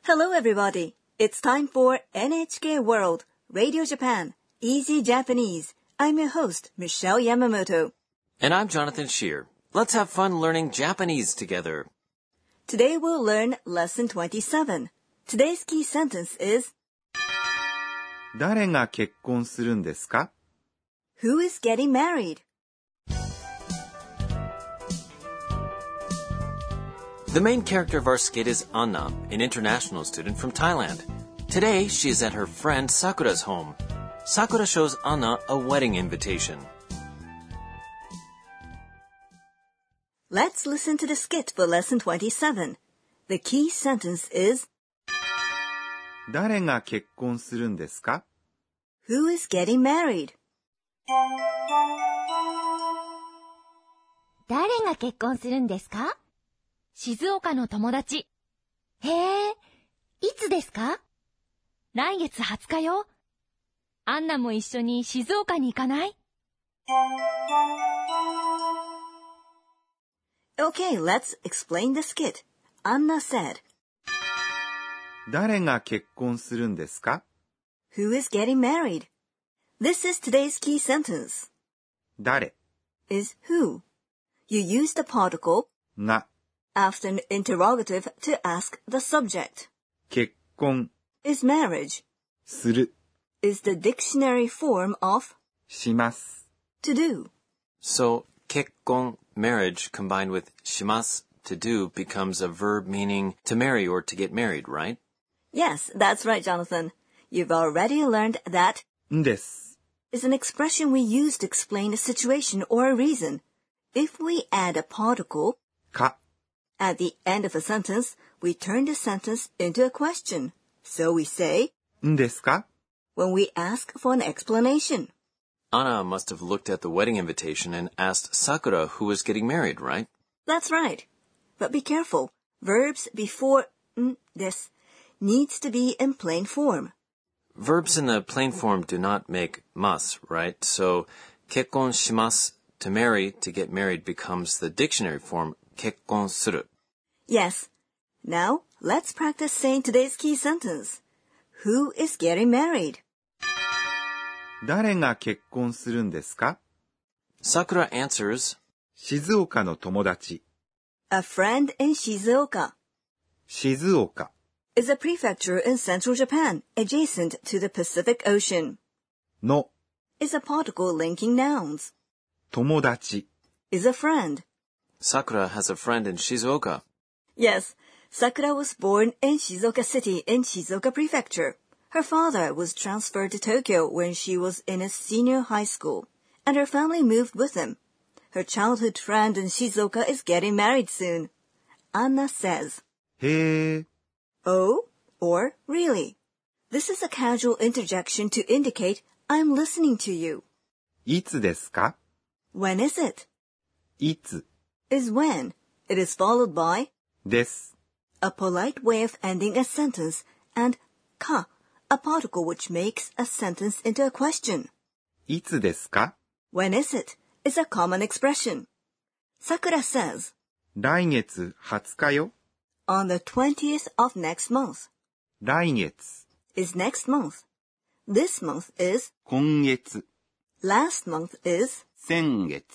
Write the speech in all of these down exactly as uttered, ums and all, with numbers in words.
Hello everybody. It's time for エヌエイチケー World Radio Japan Easy Japanese. I'm your host, Michelle Yamamoto. And I'm Jonathan Shear. Let's have fun learning Japanese together. Today we'll learn lesson twenty-seven. Today's key sentence is 誰が結婚するんですか? Who is getting married? The main character of our skit is Anna, an international student from Thailand. Today, she is at her friend Sakura's home. Sakura shows Anna a wedding invitation. Let's listen to the skit for lesson twenty-seven. The key sentence is 誰が結婚するんですか? Who is getting married? 誰が結婚するんですか? 静岡の友達。へえ、いつですか? 来月はつかよ。アンナも一緒に静岡に行かない? Okay, let's explain the skit. Anna said, 誰が結婚するんですか? Who is getting married? This is today's key sentence. 誰 is who. You use the particle が after an interrogative to ask the subject. 結婚 is marriage. する is the dictionary form of します to do. So, 結婚, marriage, combined with します, to do, becomes a verb meaning to marry or to get married, right? Yes, that's right, Jonathan. You've already learned that んです is an expression we use to explain a situation or a reason. If we add a particle か at the end of a sentence, we turn the sentence into a question. So we say んですか? when we ask for an explanation. Anna must have looked at the wedding invitation and asked Sakura who was getting married, right? That's right. But be careful. Verbs before んです needs to be in plain form. Verbs in the plain form do not make mas, right? So, 結婚します, to marry, to get married, becomes the dictionary form 結婚する. Yes. Now, let's practice saying today's key sentence. Who is getting married? 誰が結婚するんですか? Sakura answers, 静岡の友達 A friend in Shizuoka 静岡 is a prefecture in central Japan adjacent to the Pacific Ocean. の Is a particle linking nouns. 友達 Is a friend. Sakura has a friend in Shizuoka. Yes, Sakura was born in Shizuoka City in Shizuoka Prefecture. Her father was transferred to Tokyo when she was in a senior high school, and her family moved with him. Her childhood friend in Shizuoka is getting married soon. Anna says, へー Oh, or really. This is a casual interjection to indicate I'm listening to you. いつですか? When is it? いつ is when. It is followed by です a polite way of ending a sentence, and か, a particle which makes a sentence into a question. いつですか? When is it? is a common expression. Sakura says, 来月はつかよ on the twentieth of next month. 来月 is next month. This month is, 今月 last month is, 先月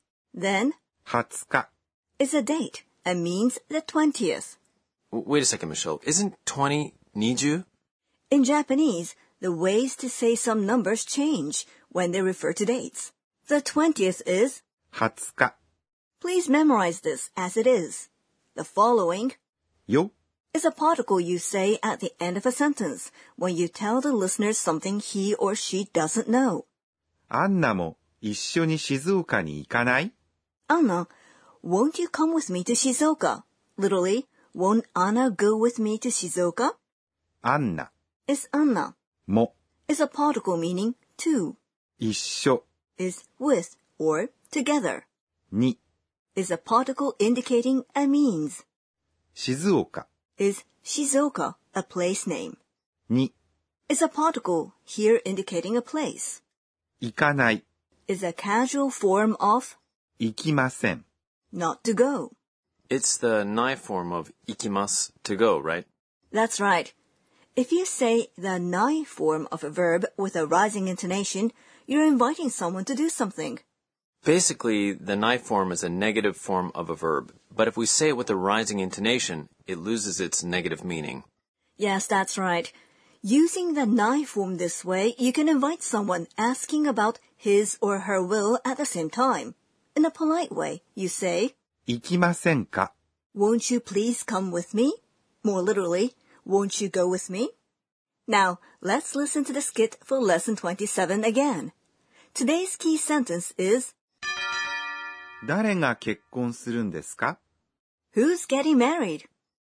then はつか is a date and means the twentieth. W- Wait a second, Michelle. Isn't twenty niju? In Japanese, the ways to say some numbers change when they refer to dates. The twentieth is, はつか please memorize this as it is. The following よ is a particle you say at the end of a sentence when you tell the listener something he or she doesn't know. アンナも一緒に静岡に行かない? Anna, won't you come with me to Shizuoka? Literally, won't Anna go with me to Shizuoka? アンナ is Anna, も is a particle meaning to, 一緒 is with or together, に is a particle indicating a means, 静岡 is Shizuoka, a place name, に is a particle here indicating a place, 行かない is a casual form of 行きません not to go. It's the nai form of ikimasu, to go, right? That's right. If you say the nai form of a verb with a rising intonation, you're inviting someone to do something. Basically, the nai form is a negative form of a verb, but if we say it with a rising intonation, it loses its negative meaning. Yes, that's right. Using the nai form this way, you can invite someone asking about his or her will at the same time. In a polite way, you say, 行きませんか? Won't you please come with me? More literally, won't you go with me? Now, let's listen to the skit for lesson twenty-seven again. Today's key sentence is, 誰が結婚するんですか? Who's getting married?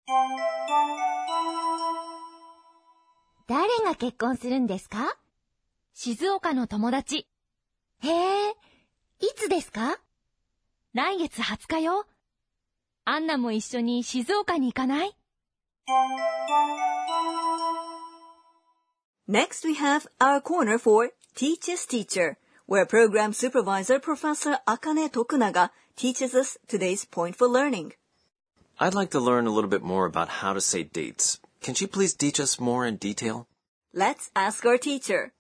誰が結婚するんですか？静岡の友達。へえ、いつですか？来月はつかよ。アンナも一緒に静岡に行かない？ Next, we have our corner for Teacher's Teacher, where Program Supervisor Professor Akane Tokunaga teaches us today's point for learning. I'd like to learn a little bit more about how to say dates. Can she please teach us more in detail? Let's ask our teacher.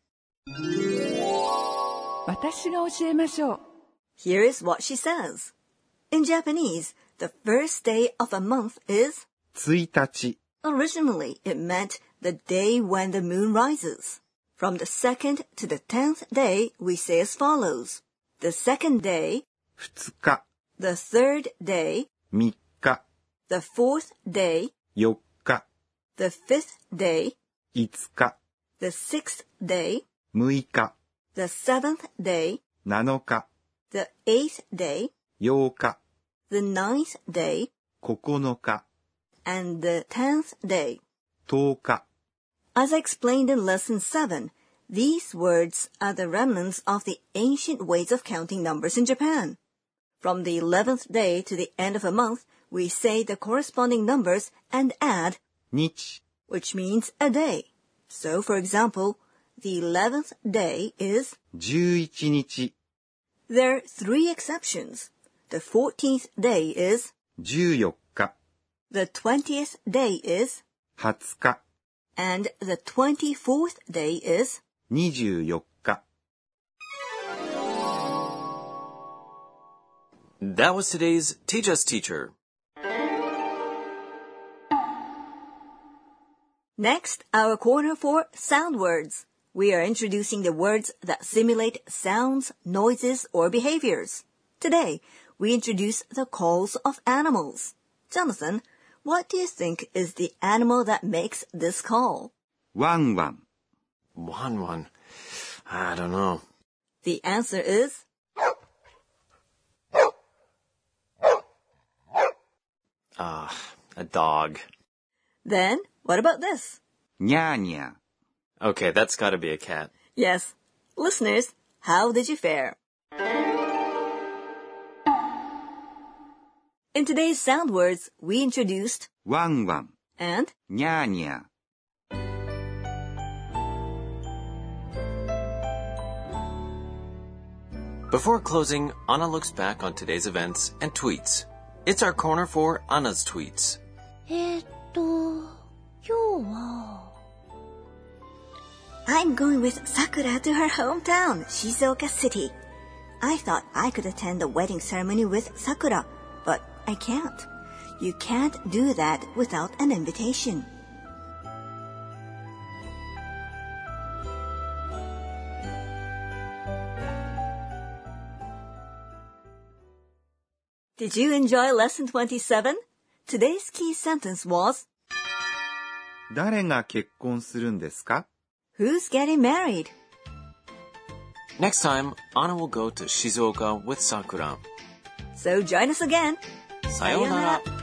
私が教えましょう。 Here is what she says. In Japanese, the first day of a month is ついたち Originally, it meant the day when the moon rises. From the second to the tenth day, we say as follows. The second day, ふつか the third day, みっか the fourth day, よっか the fifth day, いつか the sixth day, むいか the seventh day, なのか the eighth day, ようか the ninth day, ここのか and the tenth day. とおか As I explained in lesson seven, these words are the remnants of the ancient ways of counting numbers in Japan. From the eleventh day to the end of a month, we say the corresponding numbers and add 日 which means a day. So, for example, the eleventh day is じゅういちにち There are three exceptions. The fourteenth day is じゅうよっか the twentieth day is はつか and the twenty-fourth day is にじゅうよっか That was today's Teach Us Teacher. Next, our corner for sound words. We are introducing the words that simulate sounds, noises, or behaviors. Today, we introduce the calls of animals. Jonathan, what do you think is the animal that makes this call? ワンワン One one. I don't know. The answer is Ah, a dog. Then, what about this? にゃーにゃ Okay, that's gotta be a cat. Yes. Listeners, how did you fare? In today's sound words, we introduced ワンワン and にゃーにゃ Before closing, Anna looks back on today's events and tweets. It's our corner for Anna's tweets. えーっと、今日は... I'm going with Sakura to her hometown, Shizuoka City. I thought I could attend the wedding ceremony with Sakura, but I can't. You can't do that without an invitation. Did you enjoy lesson twenty-seven? Today's key sentence was 誰が結婚するんですか? Who's getting married? Next time, Anna will go to Shizuoka with Sakura. So join us again. Sayonara.